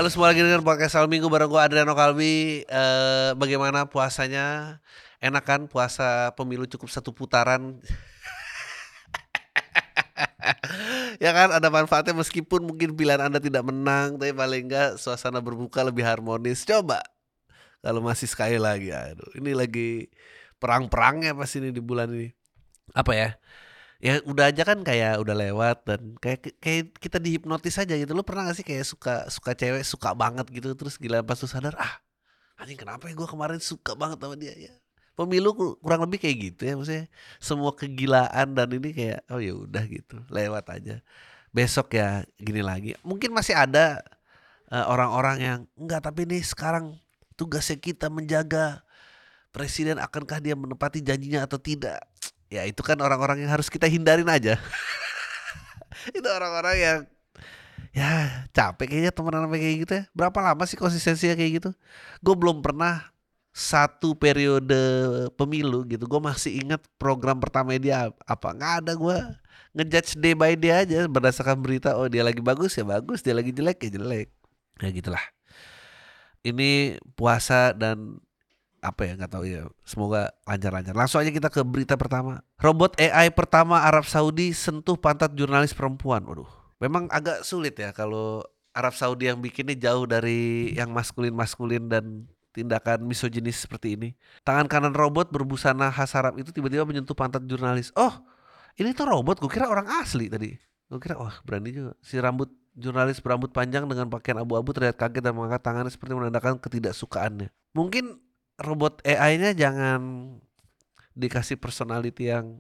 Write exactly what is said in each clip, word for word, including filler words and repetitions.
Halo semua lagi dengan podcast Sal Minggu bareng gue Adriano Kalbi. Eh, bagaimana puasanya? Enak kan puasa pemilu cukup satu putaran? Ya kan ada manfaatnya meskipun mungkin pilihan Anda tidak menang, tapi paling enggak suasana berbuka lebih harmonis. Coba kalau masih sekali lagi, aduh, ini lagi perang-perangnya pas ini di bulan ini. Apa ya? Ya udah aja kan kayak udah lewat dan kayak kayak kita dihipnotis aja gitu. Lu pernah gak sih kayak suka suka cewek suka banget gitu terus gila pas lu sadar ah anjing kenapa ya gue kemarin suka banget sama dia ya. Pemilu ku- kurang lebih kayak gitu ya maksudnya semua kegilaan dan ini kayak oh ya udah gitu lewat aja. Besok ya gini lagi. Mungkin masih ada eh, orang-orang yang enggak tapi nih sekarang tugasnya kita menjaga presiden akankah dia menepati janjinya atau tidak. Ya itu kan orang-orang yang harus kita hindarin aja. Itu orang-orang yang ya capek kayaknya temenan sama kayak gitu ya. Berapa lama sih konsistensinya kayak gitu? Gue belum pernah satu periode pemilu gitu. Gue masih ingat program pertama dia apa? Nggak ada gue ngejudge day by day aja berdasarkan berita. Oh dia lagi bagus ya bagus, dia lagi jelek ya jelek. Ya gitulah. Ini puasa dan apa ya nggak tahu ya. Semoga lancar-lancar. Langsung aja kita ke berita pertama. Robot A I pertama Arab Saudi sentuh pantat jurnalis perempuan. Waduh. Memang agak sulit ya kalau Arab Saudi yang bikinnya jauh dari yang maskulin-maskulin dan tindakan misoginis seperti ini. Tangan kanan robot berbusana khas Arab itu tiba-tiba menyentuh pantat jurnalis. Oh, ini tuh robot. Gue kira orang asli tadi. Gue kira wah berani juga. Si rambut jurnalis berambut panjang dengan pakaian abu-abu terlihat kaget dan mengangkat tangannya seperti menandakan ketidaksukaannya. Mungkin robot A I-nya jangan dikasih personality yang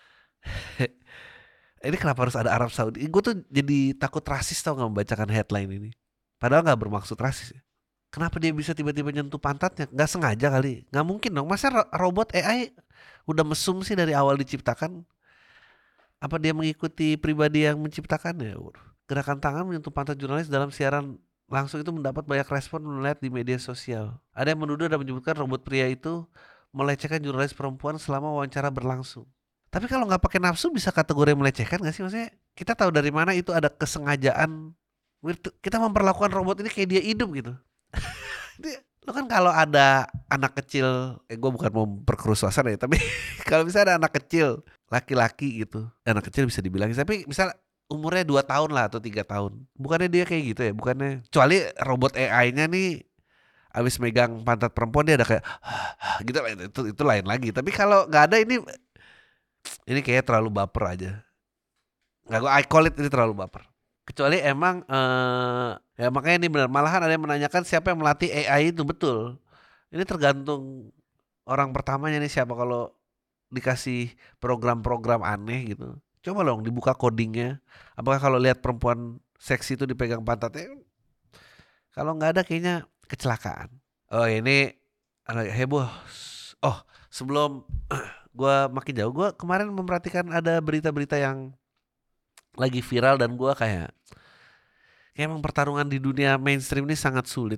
ini kenapa harus ada Arab Saudi? Gue tuh jadi takut rasis tau nggak membacakan headline ini. Padahal nggak bermaksud rasis. Ya. Kenapa dia bisa tiba-tiba nyentuh pantatnya? Nggak sengaja kali. Nggak mungkin dong. Masa ro- robot A I udah mesum sih dari awal diciptakan? Apa dia mengikuti pribadi yang menciptakannya? Gerakan tangan menyentuh pantat jurnalis dalam siaran langsung itu mendapat banyak respon melihat di media sosial. Ada yang menuduh dan menyebutkan robot pria itu melecehkan jurnalis perempuan selama wawancara berlangsung. Tapi kalau nggak pakai nafsu bisa kategori melecehkan nggak sih? Maksudnya kita tahu dari mana itu ada kesengajaan. Kita memperlakukan robot ini kayak dia hidup gitu. Dia- Lo kan kalau ada anak kecil, eh gue bukan mau memperkeruh suasana ya, tapi kalau misalnya ada anak kecil, laki-laki gitu, anak kecil bisa dibilang, tapi misal umurnya dua tahun lah atau tiga tahun, bukannya dia kayak gitu ya, bukannya, kecuali robot A I-nya nih, abis megang pantat perempuan dia ada kayak, gitu, itu itu lain lagi. Tapi kalau nggak ada ini, ini kayaknya terlalu baper aja. Nggak, gue I call it ini terlalu baper. Kecuali emang eh ya makanya ini benar. Malahan ada yang menanyakan siapa yang melatih A I itu betul. Ini tergantung orang pertamanya nih siapa kalau dikasih program-program aneh gitu. Coba dong dibuka codingnya. Apakah kalau lihat perempuan seksi itu dipegang pantatnya? Kalau nggak ada kayaknya kecelakaan. Oh ini agak heboh. Oh sebelum gue makin jauh, gue kemarin memperhatikan ada berita-berita yang lagi viral dan gue kayak kayak emang pertarungan di dunia mainstream ini sangat sulit.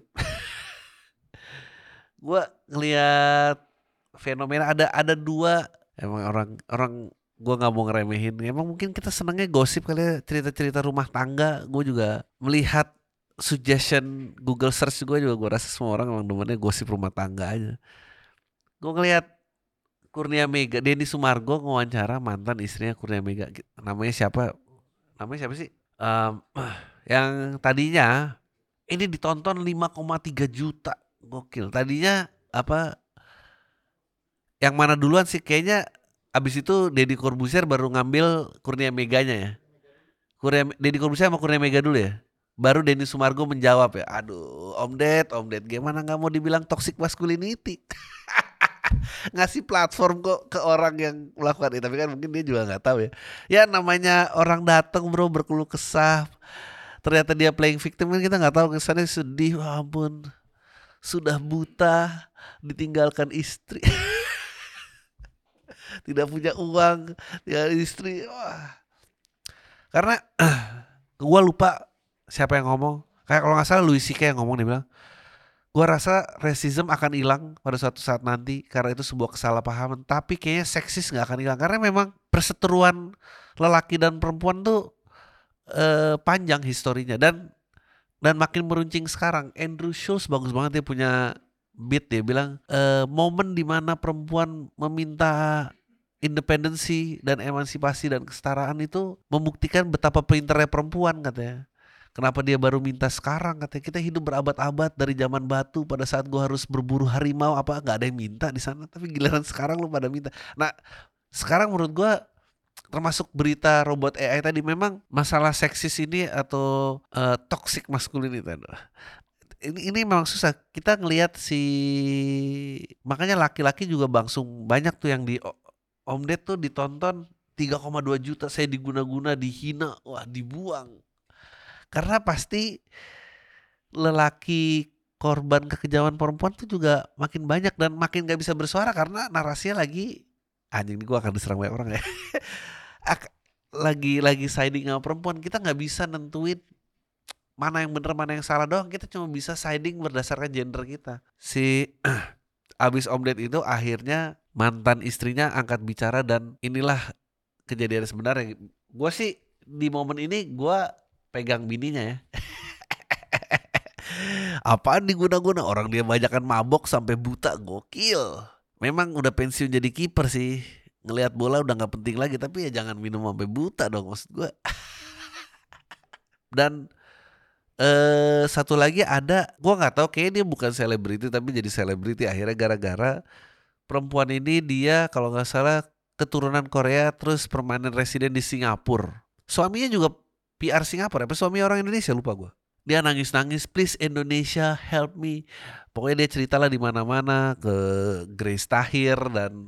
Gue ngelihat fenomena ada ada dua emang orang orang gue nggak mau ngeremehin. Emang mungkin kita senangnya gosip kali ya cerita-cerita rumah tangga. Gue juga melihat suggestion Google search gue juga gue rasa semua orang emang demennya gosip rumah tangga aja. Gue ngelihat Kurnia Mega, Denny Sumargo ngewawancara mantan istrinya Kurnia Mega. Namanya siapa? Namanya siapa sih? Em, yang tadinya ini ditonton lima koma tiga juta. Gokil. Tadinya apa yang mana duluan sih kayaknya abis itu Deddy Corbuzier baru ngambil Kurnia Meganya ya. Kurnia Deddy Corbuzier sama Kurnia Mega dulu ya. Baru Denny Sumargo menjawab ya. Aduh, Om Ded, Om Ded gimana nggak mau dibilang toxic masculinity? Ngasih platform kok ke orang yang melakukan itu, tapi kan mungkin dia juga nggak tahu ya. Ya namanya orang datang bro berkeluh kesah, ternyata dia playing victim kan kita nggak tahu kesannya sedih, wah ampun sudah buta, ditinggalkan istri, tidak punya uang, tinggal istri. Wah. Karena gue lupa siapa yang ngomong. Kayak kalau nggak salah Louis C K yang ngomong dia bilang, gue rasa racism akan hilang pada suatu saat nanti karena itu sebuah kesalahpahaman. Tapi kayaknya seksis nggak akan hilang karena memang perseteruan lelaki dan perempuan tuh eh, panjang historinya dan dan makin meruncing sekarang. Andrew Schultz bagus banget, dia punya beat, dia bilang e, momen dimana perempuan meminta independensi dan emansipasi dan kesetaraan itu membuktikan betapa pintarnya perempuan katanya. Kenapa dia baru minta sekarang katanya? Kita hidup berabad-abad dari zaman batu, pada saat gua harus berburu harimau apa nggak ada yang minta di sana, tapi giliran sekarang lu pada minta. Nah, sekarang menurut gua termasuk berita robot A I tadi, memang masalah seksis ini atau uh, toxic masculinity ini ini memang susah. Kita ngelihat si, makanya laki-laki juga bangsung banyak tuh yang di Om Ded tuh ditonton tiga koma dua juta, saya diguna-guna, dihina, wah dibuang. Karena pasti lelaki korban kekejaman perempuan tuh juga makin banyak dan makin gak bisa bersuara karena narasinya lagi, anjing ini gue akan diserang banyak orang ya. lagi lagi siding sama perempuan, kita nggak bisa nentuin mana yang benar mana yang salah doang, kita cuma bisa siding berdasarkan gender kita. Si abis Om Ded itu akhirnya mantan istrinya angkat bicara dan inilah kejadian sebenarnya. Gue sih di momen ini gue pegang bininya ya. Apaan diguna-guna, orang dia banyakan mabok sampai buta, gokil. Memang udah pensiun jadi kiper sih, ngelihat bola udah nggak penting lagi, tapi ya jangan minum sampai buta dong maksud gue. Dan eh satu lagi ada, gue nggak tahu, kayaknya dia bukan selebriti tapi jadi selebriti akhirnya gara-gara perempuan ini, dia kalau nggak salah keturunan Korea terus permanen residen di Singapura. Suaminya juga P R Singapura, apa suami orang Indonesia lupa gue. Dia nangis-nangis, please Indonesia help me. Pokoknya dia ceritalah di mana-mana ke Grace Tahir dan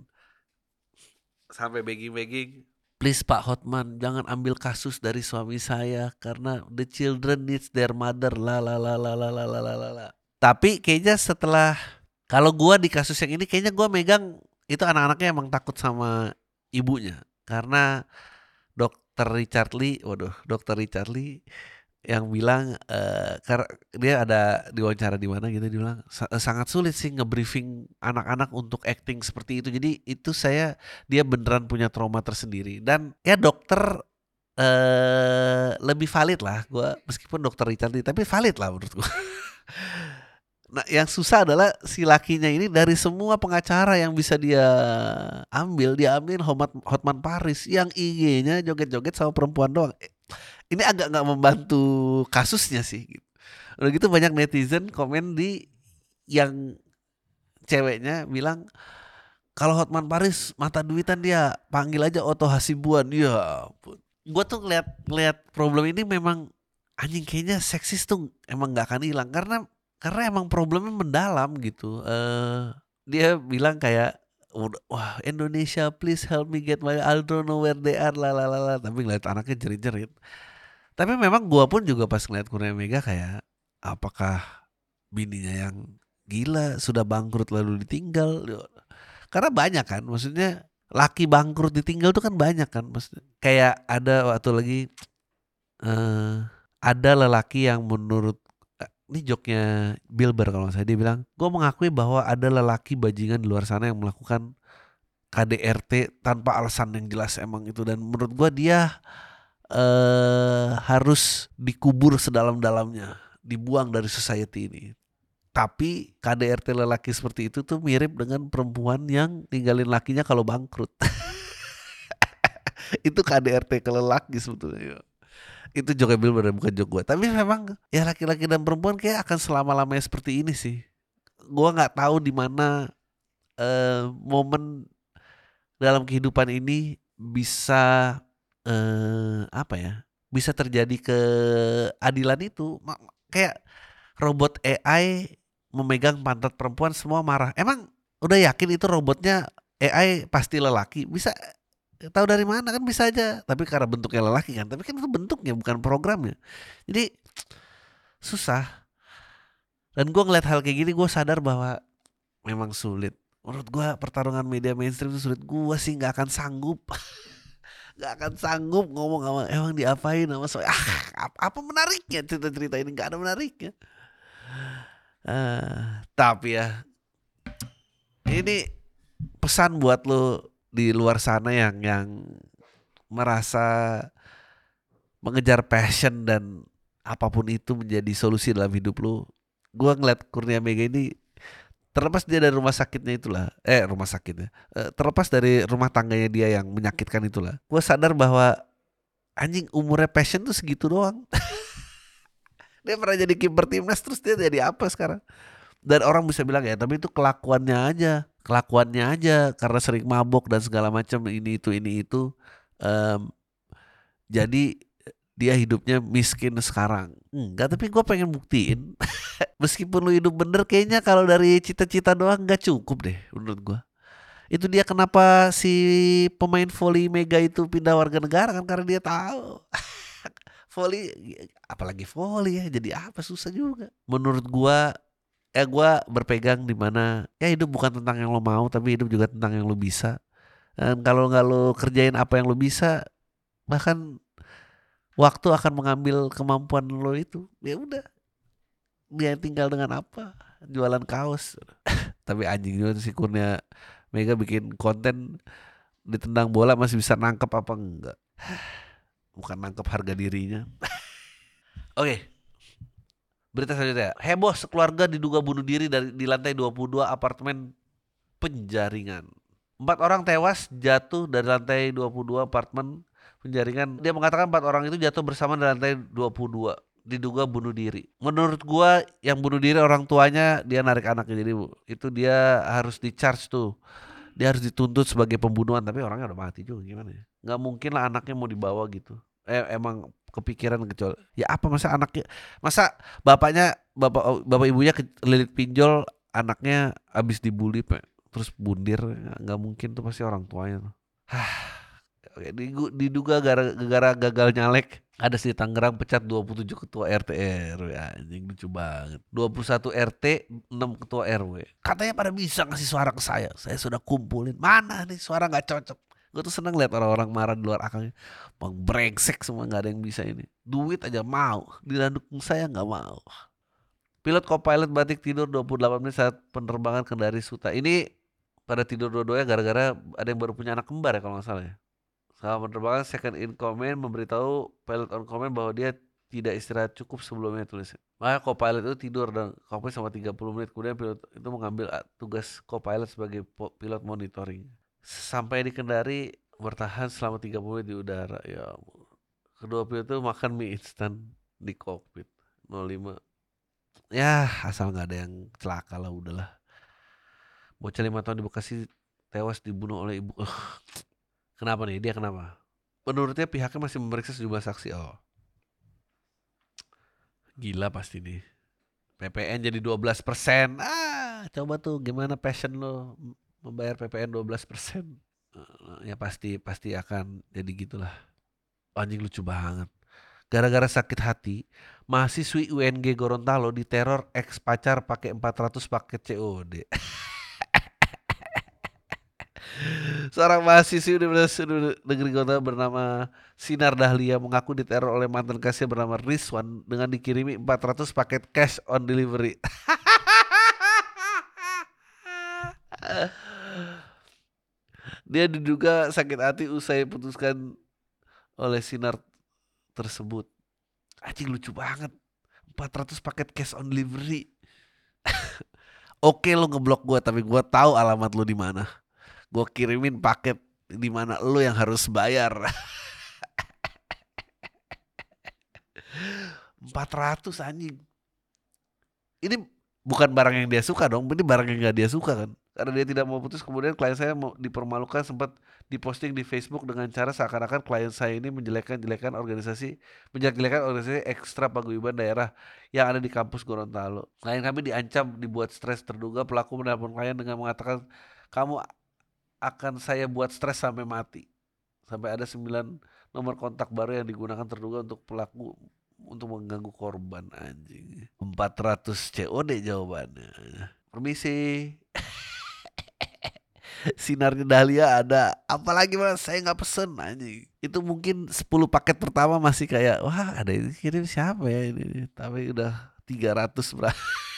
sampai begging-begging, please Pak Hotman jangan ambil kasus dari suami saya karena the children needs their mother la la la la la la la la la. Tapi kayaknya setelah, kalau gua di kasus yang ini kayaknya gua megang itu anak-anaknya emang takut sama ibunya karena dokter Richard Lee, waduh dokter Richard Lee yang bilang uh, karena dia ada diwawancara di mana gitu, dia bilang sangat sulit sih ngebriefing anak-anak untuk acting seperti itu. Jadi itu saya, dia beneran punya trauma tersendiri dan ya dokter uh, lebih valid lah gue, meskipun dokter Richard Lee tapi valid lah menurut gue. Nah yang susah adalah si lakinya ini, dari semua pengacara yang bisa dia ambil, dia ambil Hotman Paris yang I G-nya joget-joget sama perempuan doang. Ini agak gak membantu kasusnya sih gitu. Udah gitu banyak netizen komen di yang ceweknya bilang kalau Hotman Paris mata duitan dia panggil aja Otto Hasibuan. Ya ampun. Gue tuh ngeliat, ngeliat problem ini memang anjing, kayaknya seksis tuh emang gak akan hilang karena karena emang problemnya mendalam gitu. Uh, dia bilang kayak, wah Indonesia please help me get my, I don't know where they are la la la la. Tapi ngeliat anaknya jerit-jerit. Tapi memang gua pun juga pas ngeliat Kurnia Mega kayak, apakah bininya yang gila sudah bangkrut lalu ditinggal? Karena banyak kan, maksudnya laki bangkrut ditinggal tuh kan banyak kan, maksudnya kayak ada waktu lagi uh, ada lelaki yang menurut, ini joknya Bill Burr kalau nggak salah, dia bilang, gue mengakui bahwa ada lelaki bajingan di luar sana yang melakukan K D R T tanpa alasan yang jelas emang itu, dan menurut gue dia Uh, harus dikubur sedalam-dalamnya, dibuang dari society ini. Tapi K D R T lelaki seperti itu tuh mirip dengan perempuan yang tinggalin lakinya kalau bangkrut. Itu K D R T ke lelaki sebetulnya. Itu joknya Bill Burr, bukan jok gue. Tapi memang ya laki-laki dan perempuan kayak akan selama-lamanya seperti ini sih. Gue nggak tahu di mana uh, momen dalam kehidupan ini bisa Eh, apa ya, bisa terjadi keadilan itu. Kayak robot A I memegang pantat perempuan semua marah. Emang udah yakin itu robotnya A I pasti lelaki? Bisa tahu dari mana kan, bisa aja. Tapi karena bentuknya lelaki kan, tapi kan itu bentuknya bukan programnya. Jadi susah. Dan gue ngeliat hal kayak gini, gue sadar bahwa memang sulit. Menurut gue pertarungan media mainstream itu sulit. Gue sih gak akan sanggup Gak akan sanggup ngomong sama, emang diapain sama so, ah, apa, apa menariknya cerita-cerita ini, gak ada menariknya. Uh, tapi ya ini pesan buat lo di luar sana yang yang merasa mengejar passion dan apapun itu menjadi solusi dalam hidup lu. Gua ngeliat Kurnia Mega ini terlepas dia dari rumah sakitnya itulah, eh rumah sakitnya, eh, terlepas dari rumah tangganya dia yang menyakitkan itulah. Gua sadar bahwa anjing umurnya passion tuh segitu doang. Dia pernah jadi kiper timnas terus dia jadi apa sekarang? Dan orang bisa bilang ya, tapi itu kelakuannya aja, kelakuannya aja karena sering mabok dan segala macam ini itu ini itu. Em, jadi dia hidupnya miskin sekarang. Enggak, tapi gue pengen buktiin. Meskipun lu hidup bener, kayaknya kalau dari cita-cita doang nggak cukup deh menurut gue. Itu dia kenapa si pemain voli Mega itu pindah warga negara kan karena dia tahu voli, apalagi voli ya jadi apa susah juga. Menurut gua ya gua berpegang di mana ya hidup bukan tentang yang lo mau tapi hidup juga tentang yang lo bisa. Dan kalau nggak lo kerjain apa yang lo bisa, bahkan waktu akan mengambil kemampuan lo itu. Ya udah, dia tinggal dengan apa? Jualan kaos. Tapi anjing juga si Kurnia Mega bikin konten ditendang bola masih bisa nangkep apa enggak? Bukan nangkep harga dirinya. Oke, berita selanjutnya. Heboh sekeluarga diduga bunuh diri dari di lantai dua puluh dua apartemen Penjaringan. Empat orang tewas jatuh dari lantai dua puluh dua apartemen Penjaringan. Dia mengatakan empat orang itu jatuh bersama di lantai dua puluh dua. Diduga bunuh diri. Menurut gua yang bunuh diri orang tuanya, dia narik anaknya. Jadi itu dia harus di-charge tuh. Dia harus dituntut sebagai pembunuhan, tapi orangnya udah mati juga gimana ya? Nggak mungkin lah anaknya mau dibawa gitu. Eh, emang kepikiran kecuali ya apa masa anaknya masa bapaknya bapak bapak ibunya kelilit pinjol anaknya habis dibully Pak, terus bundir nggak mungkin tuh pasti orang tuanya tuh. Hah, oke, digu- diduga gara-gara gagal nyalek ada di Tangerang pecat dua puluh tujuh ketua R T R W. Anjing lucu banget. dua puluh satu R T, enam ketua R W. Katanya pada bisa ngasih suara ke saya. Saya sudah kumpulin. Mana nih suara nggak cocok. Gue tuh seneng lihat orang-orang marah di luar akalnya. Bang brengsek semua nggak ada yang bisa ini. Duit aja mau. Didukung saya nggak mau. Pilot co-pilot batik tidur dua puluh delapan menit saat penerbangan Kendari Suta. Ini pada tidur dua-duanya gara-gara ada yang baru punya anak kembar ya kalau nggak salah ya. Selama penerbangan second in command memberitahu pilot on command bahwa dia tidak istirahat cukup sebelumnya tulisnya. Maka co-pilot itu tidur dan cockpit selama tiga puluh menit. Kemudian pilot itu mengambil tugas co-pilot sebagai pilot monitoring. Sampai di Kendari bertahan selama tiga puluh menit di udara. Ya ampun. Kedua pilot itu makan mie instan di kokpit. nol lima. Ya asal nggak ada yang celaka lah udahlah. Bocah lima tahun di Bekasi tewas dibunuh oleh ibu. Kenapa nih? Dia kenapa? Menurutnya pihaknya masih memeriksa sejumlah saksi. Oh, gila pasti nih. P P N jadi dua belas persen. Ah, coba tuh gimana passion lo membayar P P N dua belas persen. Eh, Ya pasti pasti akan jadi gitulah. Anjing lucu banget. Gara-gara sakit hati, mahasiswi U N G Gorontalo diteror ex pacar pakai empat ratus paket C O D. Seorang mahasiswi Universitas Negeri Gorontalo bernama Sinar Dahlia mengaku diteror oleh mantan kasir bernama Rizwan dengan dikirimi empat ratus paket cash on delivery. Dia diduga sakit hati usai putuskan oleh Sinar tersebut. Anjing lucu banget. empat ratus paket cash on delivery. Oke lo ngeblok gue tapi gue tahu alamat lo di mana. Gue kirimin paket di mana lo yang harus bayar. empat ratus anjing. Ini bukan barang yang dia suka dong, ini barang yang gak dia suka kan. Karena dia tidak mau putus, kemudian klien saya mau dipermalukan, sempat diposting di Facebook dengan cara seakan-akan klien saya ini menjelekkan-jelekan organisasi, menjelek-jelekan organisasi ekstra paguyuban daerah yang ada di kampus Gorontalo. Klien kami diancam, dibuat stres. Terduga pelaku menelpon klien dengan mengatakan, kamu akan saya buat stres sampai mati. Sampai ada sembilan nomor kontak baru yang digunakan terduga untuk pelaku untuk mengganggu korban. Anjing. empat ratus C O D jawabannya. Permisi. Sinarnya Dahlia ada. Apalagi mas saya nggak pesen anjing. Itu mungkin sepuluh paket pertama masih kayak wah ada ini kirim siapa ya ini. Tapi udah tiga ratus berapa.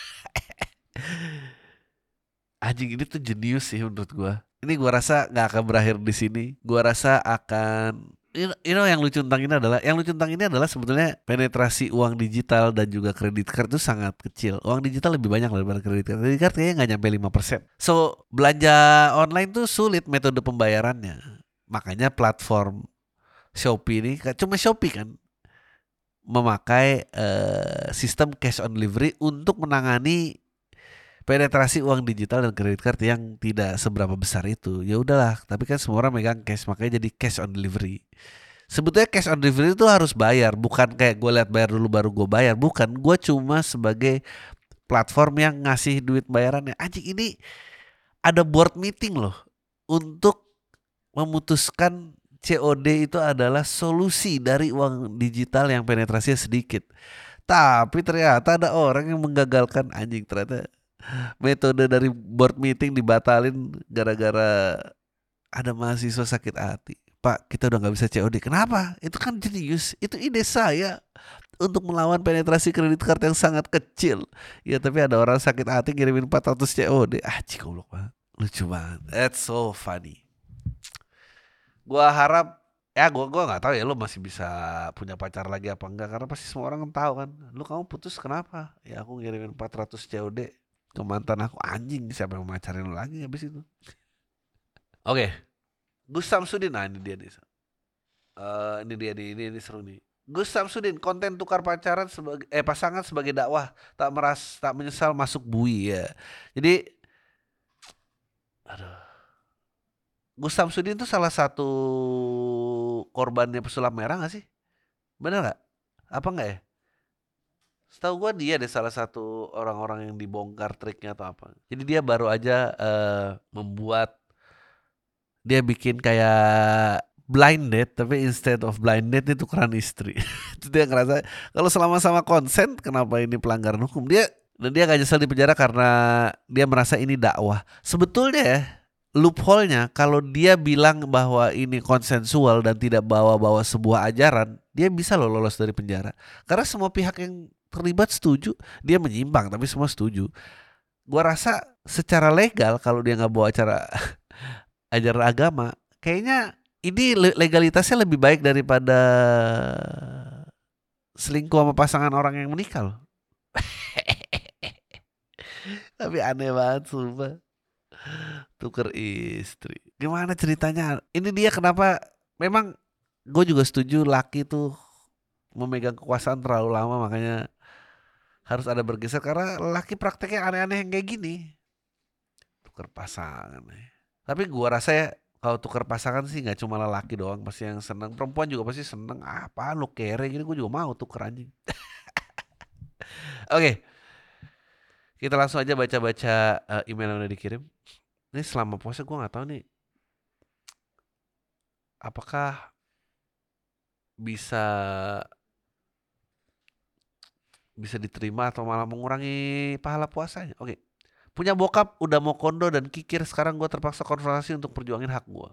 Anjing ini tuh jenius sih menurut gua. Ini gua rasa nggak akan berakhir di sini. Gua rasa akan you know, you know yang lucu tentang ini adalah yang lucu tentang ini adalah sebetulnya penetrasi uang digital dan juga kredit card itu sangat kecil. Uang digital lebih banyak daripada kredit card. Kredit card kayaknya nggak nyampe lima persen. So belanja online tuh sulit metode pembayarannya. Makanya platform Shopee ini cuma Shopee kan memakai uh, sistem cash on delivery untuk menangani penetrasi uang digital dan kredit card yang tidak seberapa besar itu. Ya udahlah, tapi kan semua orang megang cash, makanya jadi cash on delivery. Sebetulnya cash on delivery itu harus bayar, bukan kayak gue lihat bayar dulu baru gue bayar. Bukan, gue cuma sebagai platform yang ngasih duit bayarannya. Anjing, ini ada board meeting loh untuk memutuskan C O D itu adalah solusi dari uang digital yang penetrasinya sedikit. Tapi ternyata ada orang yang menggagalkan. Anjing, ternyata metode dari board meeting dibatalin gara-gara ada mahasiswa sakit hati. Pak, kita udah gak bisa C O D. Kenapa? Itu kan jenius. Itu ide saya untuk melawan penetrasi kredit card yang sangat kecil. Ya tapi ada orang sakit hati ngirimin empat ratus C O D. Ah, cik goblok banget. Lucu banget. That's so funny. Gua harap ya gua gua nggak tahu ya lu masih bisa punya pacar lagi apa enggak, karena pasti semua orang kan tahu kan. Lu kamu putus kenapa? Ya aku ngirimin empat ratus C O D ke mantan aku. Anjing, siapa yang macarin lu lagi habis itu? Oke. Okay. Gus Samsudin, nah ini dia nih. Uh, ini dia nih, ini, ini seru nih. Gus Samsudin, konten tukar pacaran sebagai eh pasangan sebagai dakwah, tak meras tak menyesal masuk B U I ya. Jadi aduh. Gus Samsudin itu salah satu korbannya pesulap merah gak sih? Bener gak? Apa enggak ya? Setahu gue dia deh salah satu orang-orang yang dibongkar triknya atau apa. Jadi dia baru aja uh, membuat, dia bikin kayak blind date, tapi instead of blind date itu tukeran istri. Itu dia ngerasa kalau selama sama konsen kenapa ini pelanggaran hukum. Dia dan dia gak nyesel di penjara karena dia merasa ini dakwah. Sebetulnya ya, loophole-nya kalau dia bilang bahwa ini konsensual dan tidak bawa-bawa sebuah ajaran, dia bisa loh lolos dari penjara. Karena semua pihak yang terlibat setuju, dia menyimpang tapi semua setuju. Gua rasa secara legal kalau dia nggak bawa acara ajaran agama, kayaknya ini legalitasnya lebih baik daripada selingkuh sama pasangan orang yang menikah loh. Tapi aneh banget sumpah. Tuker istri. Gimana ceritanya? Ini dia kenapa? Memang gue juga setuju laki tuh memegang kekuasaan terlalu lama, makanya harus ada bergeser karena laki prakteknya aneh-aneh yang kayak gini. Tuker pasangan. Tapi gue rasa ya kalau tuker pasangan sih nggak cuma laki doang pasti yang seneng. Perempuan juga pasti seneng. Apa lu kere gini, gue juga mau tuker anjing. Oke. Okay. Kita langsung aja baca-baca uh, email yang udah dikirim. Ini selama puasa gue gak tahu nih apakah bisa bisa diterima atau malah mengurangi pahala puasanya. Oke. Punya bokap udah mau kondo dan kikir, sekarang gue terpaksa konfrontasi untuk perjuangin hak gue.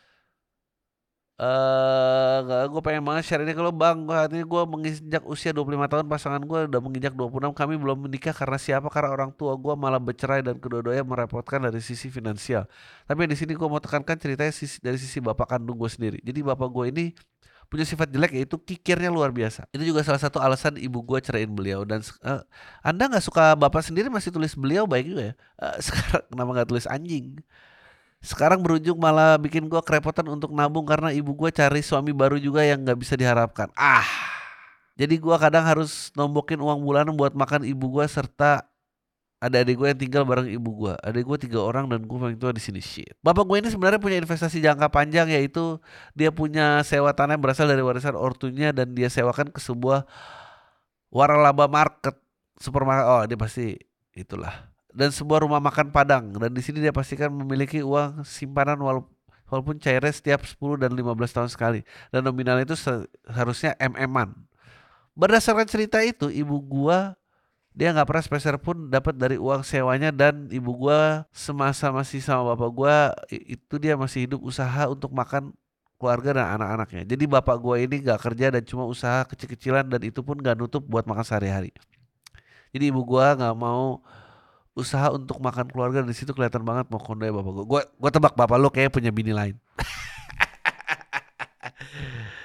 Eh, uh, gue pengen banget share ini kalau bang, saat ini gue menginjak usia dua puluh lima tahun, pasangan gue udah menginjak dua puluh enam, kami belum menikah karena siapa? Karena orang tua gue malah bercerai dan kedua-duanya merepotkan dari sisi finansial. Tapi di sini gue mau tekankan ceritanya sisi, dari sisi bapak kandung gue sendiri. Jadi bapak gue ini punya sifat jelek, yaitu kikirnya luar biasa. Itu juga salah satu alasan ibu gue ceraiin beliau. Dan uh, Anda nggak suka bapak sendiri masih tulis beliau baik juga ya. Uh, sekarang kenapa nggak tulis anjing? Sekarang berujung malah bikin gue kerepotan untuk nabung karena ibu gue cari suami baru juga yang gak bisa diharapkan. Ah, jadi gue kadang harus nombokin uang bulanan buat makan ibu gue serta ada adik gue yang tinggal bareng ibu gue. Adik gue tiga orang dan gue paling tua di sini. Shit. Bapak gue ini sebenarnya punya investasi jangka panjang, yaitu dia punya sewa tanah yang berasal dari warisan ortunya dan dia sewakan ke sebuah waralaba market, supermarket. Oh, dia pasti itulah. Dan sebuah rumah makan Padang, dan di sini dia pastikan memiliki uang simpanan walaupun cairnya setiap sepuluh dan lima belas tahun sekali, dan nominal itu seharusnya M M-an. Berdasarkan cerita itu, ibu gua dia nggak pernah sepeser pun dapat dari uang sewanya, dan ibu gua semasa masih sama bapak gua itu dia masih hidup usaha untuk makan keluarga dan anak-anaknya. Jadi bapak gua ini nggak kerja dan cuma usaha kecil-kecilan, dan itu pun nggak nutup buat makan sehari-hari. Jadi ibu gua nggak mau usaha untuk makan keluarga, di situ kelihatan banget mau kondonya bapak gue. Gue gue tebak bapak lo kayak punya bini lain.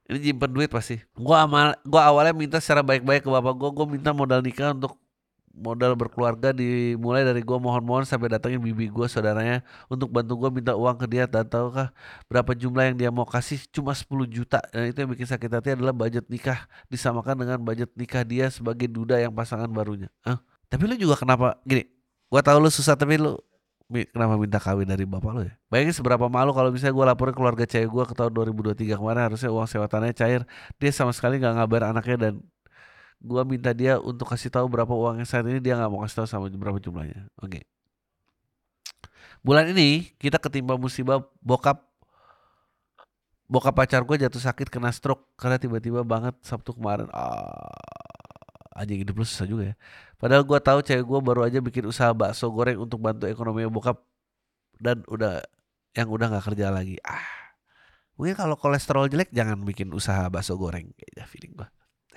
Ini nyimpen duit pasti. Gua amal, gua awalnya minta secara baik-baik ke bapak gua, gua minta modal nikah untuk modal berkeluarga, dimulai dari gua mohon-mohon sampai datangin bibi gua saudaranya untuk bantu gua minta uang ke dia. Dan tahukah berapa jumlah yang dia mau kasih? Cuma sepuluh juta. Dan itu yang bikin sakit hati adalah budget nikah disamakan dengan budget nikah dia sebagai duda yang pasangan barunya. Hah? Tapi lu juga kenapa gini? Gua tahu lu susah tapi lu Mi- kenapa minta kawin dari bapak lo ya? Bayangin seberapa malu kalau misalnya gue laporin keluarga cewek gue ke tahun dua ribu dua puluh tiga kemarin, harusnya uang sewa tanahnya cair. Dia sama sekali nggak ngabar anaknya, dan gue minta dia untuk kasih tahu berapa uang yang saat ini, dia nggak mau kasih tahu sama berapa jumlahnya. Oke. Bulan ini kita ketimpa musibah, bokap bokap pacar gue jatuh sakit kena stroke karena tiba-tiba banget Sabtu kemarin. Ah, aja hidup lu susah juga ya. Padahal gue tahu cewek gue baru aja bikin usaha bakso goreng untuk bantu ekonomi bokap, dan udah yang udah nggak kerja lagi. Ah, mungkin kalau kolesterol jelek jangan bikin usaha bakso goreng, kayaknya feeling gue.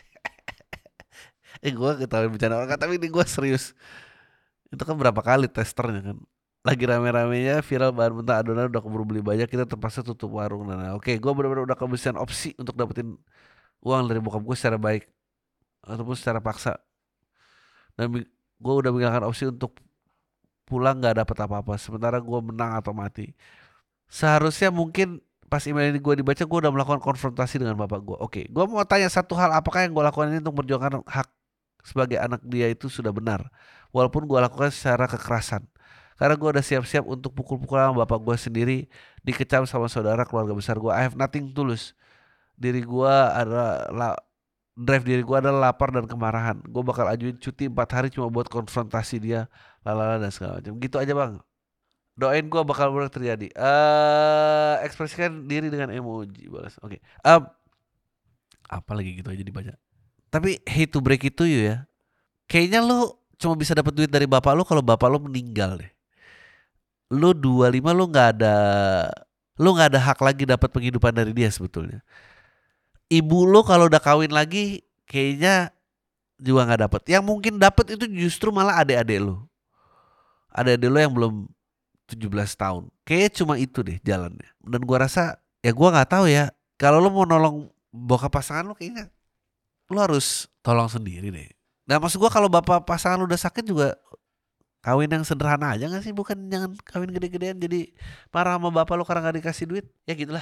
Eh gue ketahuin bercanda orang kan, tapi ini gue serius. Itu kan berapa kali testernya kan. Lagi rame-ramenya viral bahan mentah adonan udah keburu beli banyak, kita terpaksa tutup warung. Nah, nah, oke, gue benar-benar udah kehabisan opsi untuk dapetin uang dari bokap gue secara baik ataupun secara paksa. Dan gue udah menghilangkan opsi untuk pulang nggak dapet apa-apa. Sementara gue menang atau mati. Seharusnya mungkin pas email ini gue dibaca, gue udah melakukan konfrontasi dengan bapak gue. Oke, gue mau tanya satu hal, apakah yang gue lakukan ini untuk memperjuangkan hak sebagai anak dia itu sudah benar, walaupun gue lakukan secara kekerasan. Karena gue udah siap-siap untuk pukul-pukul sama bapak gue sendiri, dikecam sama saudara keluarga besar gue. I have nothing tulus. Diri gue adalah la, drive diri gue adalah lapar dan kemarahan. Gue bakal ajuin cuti empat hari cuma buat konfrontasi dia, lalala dan segala macam. Gitu aja bang. Doain gue bakal benar terjadi. Eh, ekspresikan diri dengan emoji balas. Oke. Um, apa lagi gitu aja dibaca. Tapi hate to break itu ya. Kayaknya lu cuma bisa dapat duit dari bapak lu kalau bapak lu meninggal deh. Lu dua puluh lima, lu nggak ada lu nggak ada hak lagi dapat penghidupan dari dia sebetulnya. Ibu lu kalau udah kawin lagi kayaknya juga nggak dapat. Yang mungkin dapat itu justru malah adik-adik lu. Adik-adik lu yang belum tujuh belas tahun. Kayaknya cuma itu deh jalannya. Dan gua rasa ya gua nggak tahu ya. Kalau lu mau nolong bokap pasangan lu, kayaknya lu harus tolong sendiri deh. Nah maksud gua kalau bapak pasangan lu udah sakit juga kawin yang sederhana aja gak sih? Bukan jangan kawin gede-gedean jadi marah sama bapak lu karena gak dikasih duit. Ya gitulah.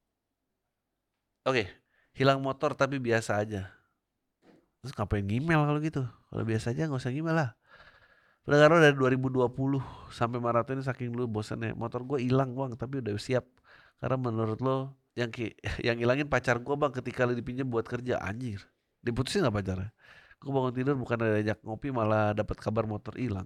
Oke, hilang motor tapi biasa aja. Terus ngapain ngimel kalau gitu? Kalau biasa aja gak usah ngimel lah. Udah karena dari dua ribu dua puluh sampai maraton ini saking lu bosannya. Motor gue hilang bang, tapi udah siap. Karena menurut lo yang ki, yang hilangin pacar gue bang ketika lu dipinjam buat kerja, anjir. Diputusin gak pacarnya? Gue bangun tidur bukan ada ajak ngopi, malah dapat kabar motor hilang.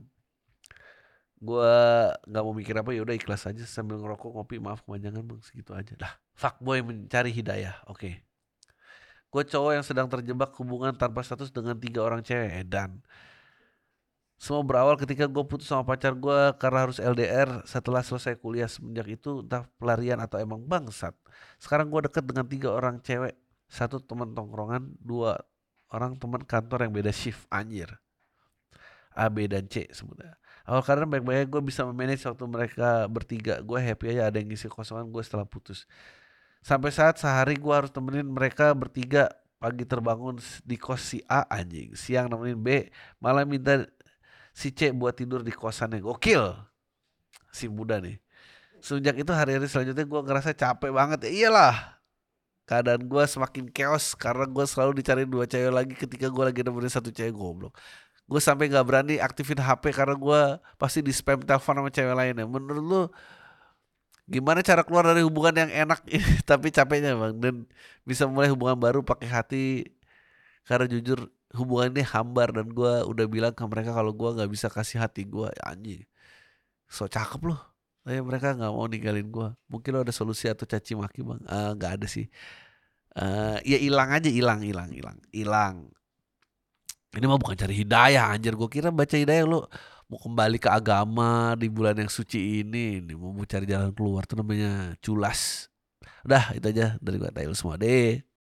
Gue nggak mau mikir apa, ya udah ikhlas aja sambil ngerokok ngopi, maaf kepanjangan bang, segitu aja lah. Fuckboy mencari hidayah. Oke, okay. Gue cowok yang sedang terjebak hubungan tanpa status dengan tiga orang cewek. Dan semua berawal ketika gue putus sama pacar gue karena harus L D R setelah selesai kuliah. Semenjak itu entah pelarian atau emang bangsat, sekarang gue deket dengan tiga orang cewek. Satu teman tongkrongan, dua orang teman kantor yang beda shift, anjir. A, B, dan C sebenarnya. Awal karena baik-baik gue bisa memanage waktu mereka bertiga. Gue happy aja ada yang ngisi kosongan gue setelah putus. Sampai saat sehari gue harus temenin mereka bertiga. Pagi terbangun di kos si A anjing, siang nemenin B, malah minta si C buat tidur di kosannya. Gokil si muda nih. Sejak itu hari-hari selanjutnya gue ngerasa capek banget. Ya iyalah, keadaan gue semakin chaos karena gue selalu dicari dua cewek lagi ketika gue lagi nemenin satu cewek, goblok. Gue sampai nggak berani aktifin H P karena gue pasti di spam telepon sama cewek lainnya. Menurut lu gimana cara keluar dari hubungan yang enak ini tapi capeknya bang, dan bisa mulai hubungan baru pakai hati? Karena jujur hubungan ini hambar, dan gue udah bilang ke mereka kalau gue nggak bisa kasih hati gue. Ya, anjing, so cakep loh. Tapi mereka nggak mau ninggalin gue. Mungkin lo ada solusi atau caci maki bang? Ah, nggak ada sih. Uh, ya hilang aja, hilang, hilang, hilang, hilang. Ini mah bukan cari hidayah anjir. Gue kira baca hidayah lo mau kembali ke agama di bulan yang suci ini. Ini mau cari jalan keluar, tuh namanya culas. Udah itu aja dari gue, tayo semua deh.